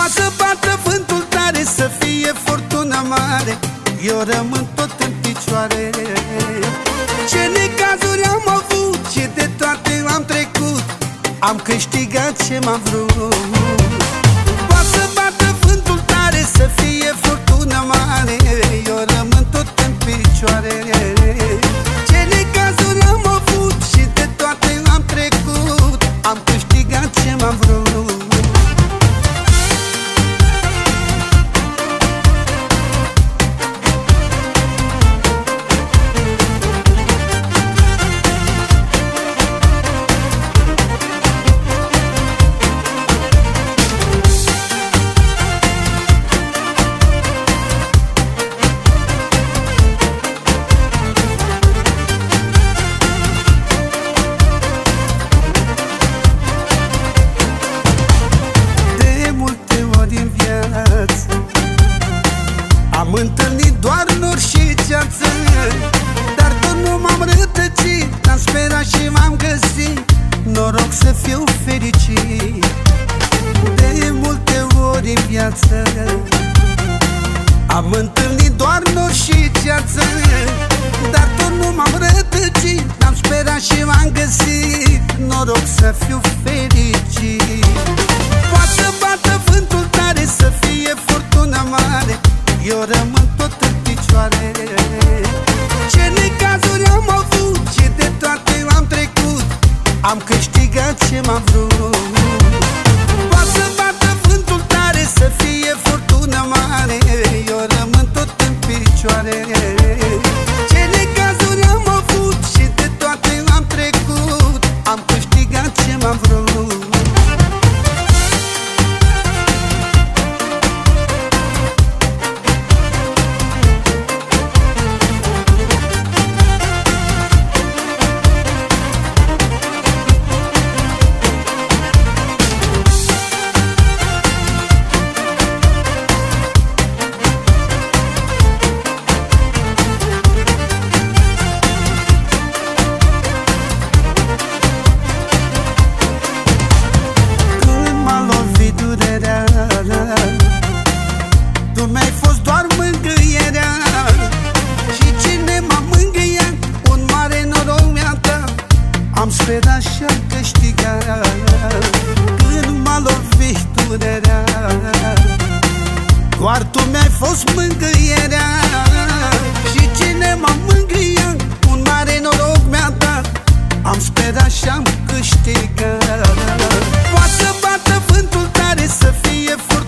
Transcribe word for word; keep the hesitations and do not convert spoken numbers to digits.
Poate să bată vântul tare, să fie furtună mare, eu rămân tot în picioare. Ce necazuri am avut, ce de toate am trecut, am câștigat ce m-am vrut. Poate să bată vântul tare, să fie furtună mare, eu rămân tot în picioare. Ce necazuri am avut și de toate am trecut, am câștigat ce m-am vrut. Am întâlnit doar nori și ceață, dar tot nu m-am rătăcit. Am sperat și m-am găsit, noroc să fiu fericit. De multe ori în viață am întâlnit doar nori și ceață, dar tot nu m-am rătăcit. Am sperat și m-am găsit, noroc să fiu fericit. Poate să bată vântul tare, să fie furtună mare, eu rămân tot în picioare. Ce necazuri am avut, ce de toate am trecut, am câștigat ce m-am vrut. Poate să bată vântul tare, să fie furtună mare, eu rămân tot în picioare. Ce necazuri am avut și de toate am trecut, am câștigat ce m-am vrut. Tu mi-ai fost doar mângâierea, și cine m-a mângâiat, un mare noroc mi-a dat. Am sperat și-am câștigat. Când m-a lovit durerea, doar tu mi-ai fost mângâierea, și cine m-a mângâiat, un mare noroc mi-a dat. Am sperat și-am câștigat. Poate să bată vântul tare, să fie furtună